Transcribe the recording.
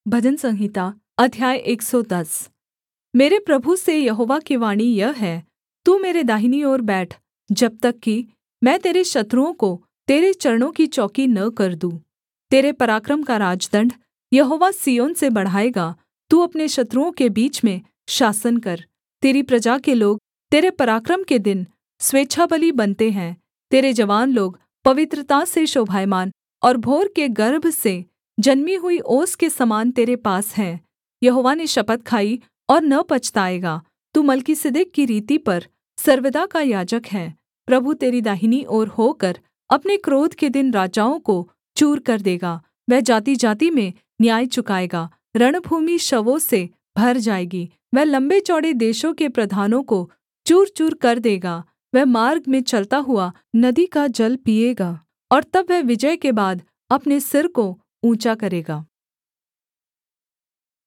भजन संहिता अध्याय 110। मेरे प्रभु से यहोवा की वाणी यह है, तू मेरे दाहिनी ओर बैठ, जब तक कि मैं तेरे शत्रुओं को तेरे चरणों की चौकी न कर दूँ। तेरे पराक्रम का राजदण्ड यहोवा सिय्योन से बढ़ाएगा। तू अपने शत्रुओं के बीच में शासन कर। तेरी प्रजा के लोग तेरे पराक्रम के दिन स्वेच्छाबलि बनते हैं। तेरे जवान लोग पवित्रता से शोभायमान और भोर के गर्भ से जन्मी हुई ओस के समान तेरे पास हैं। यहोवा ने शपथ खाई और न पछताएगा। तू मलिकिसिदक की रीति पर सर्वदा का याजक है। प्रभु तेरी दाहिनी ओर होकर अपने क्रोध के दिन राजाओं को चूर कर देगा। वह जातिजाति में न्याय चुकाएगा। रणभूमि शवों से भर जाएगी। वह लम्बे चौड़े देशों के प्रधानों को चूर चूर कर देगा। वह मार्ग में चलता हुआ नदी का जल पीएगा और तब वह विजय के बाद अपने सिर को ऊँचा करेगा।